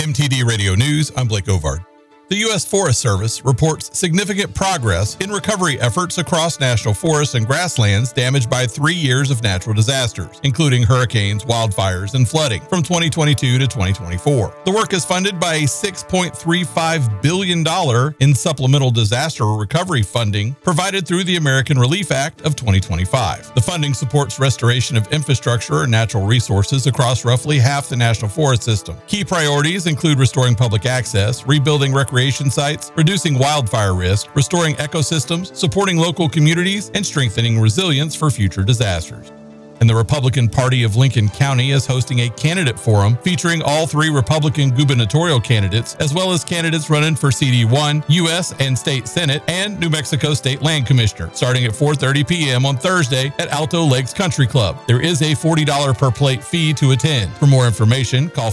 MTD Radio News, I'm Blake Ovard. The U.S. Forest Service reports significant progress in recovery efforts across national forests and grasslands damaged by 3 years of natural disasters, including hurricanes, wildfires, and flooding from 2022 to 2024. The work is funded by a $6.35 billion in supplemental disaster recovery funding provided through the American Relief Act of 2025. The funding supports restoration of infrastructure and natural resources across roughly half the national forest system. Key priorities include restoring public access, rebuilding recreation sites, reducing wildfire risk, restoring ecosystems, supporting local communities, and strengthening resilience for future disasters. And the Republican Party of Lincoln County is hosting a candidate forum featuring all 3 Republican gubernatorial candidates, as well as candidates running for CD1, U.S. and State Senate, and New Mexico State Land Commissioner, starting at 4:30 p.m. on Thursday at Alto Lakes Country Club. There is a $40 per plate fee to attend. For more information, call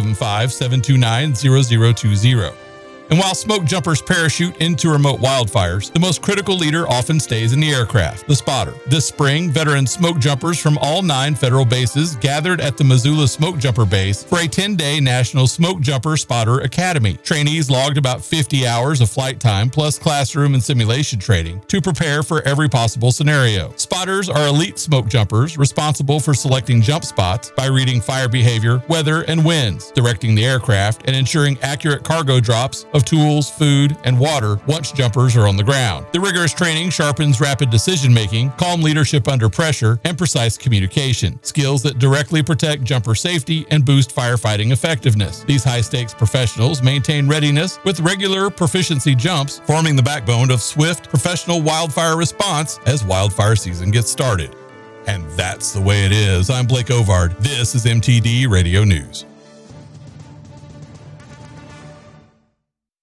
575-729-0020. And while smoke jumpers parachute into remote wildfires, the most critical leader often stays in the aircraft, the spotter. This spring, veteran smoke jumpers from all 9 federal bases gathered at the Missoula Smoke Jumper Base for a 10-day National Smoke Jumper Spotter Academy. Trainees logged about 50 hours of flight time plus classroom and simulation training to prepare for every possible scenario. Spotters are elite smoke jumpers responsible for selecting jump spots by reading fire behavior, weather, and winds, directing the aircraft, and ensuring accurate cargo drops of tools, food, and water once jumpers are on the ground. The rigorous training sharpens rapid decision-making, calm leadership under pressure, and precise communication, skills that directly protect jumper safety and boost firefighting effectiveness. These high-stakes professionals maintain readiness with regular proficiency jumps, forming the backbone of swift, professional wildfire response as wildfire season gets started. And that's the way it is. I'm Blake Ovard. This is MTD Radio News.